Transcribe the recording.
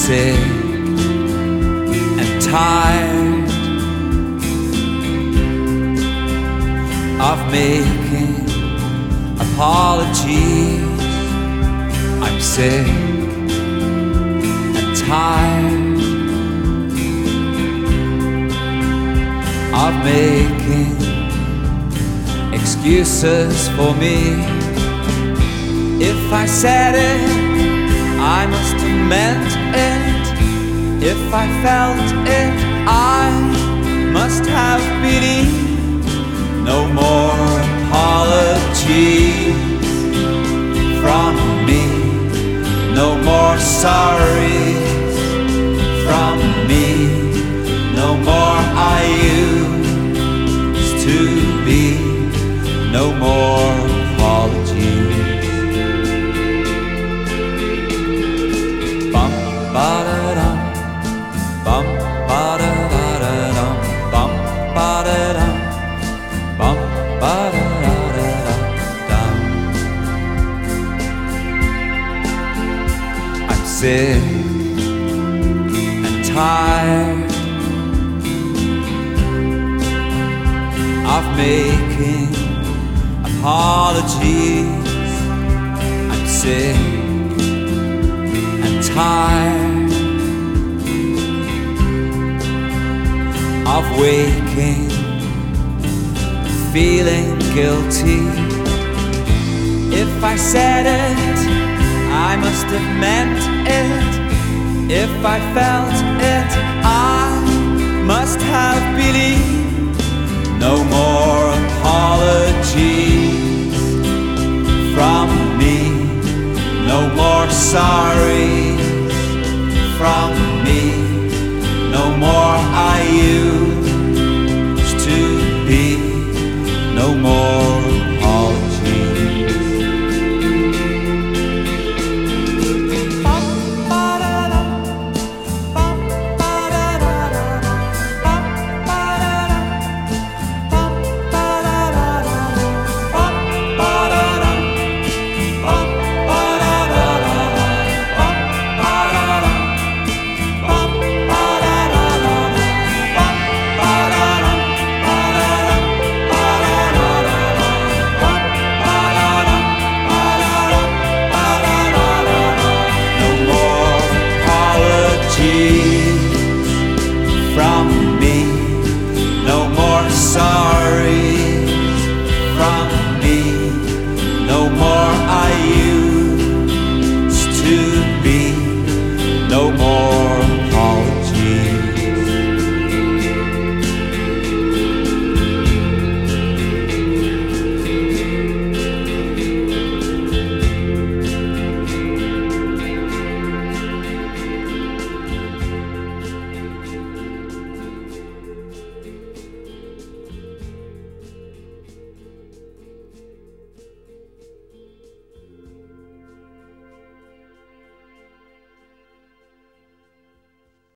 sick and tired of making apologies. I'm sick and tired of making excuses for me. If I said it, I must have meant it. If I felt it, I must have believed. No more apologies from me. No more sorries from me. No more I used to be. No more apologies. Bum ba da dum, bum ba da da da dum, bum ba da dum, bum ba da da da dum. I'm sick and tired of making apologies. I'm sick and tired of waking, feeling guilty. If I said it, I must have meant it. If I felt it, I must have believed. No more apologies from me. No more sorry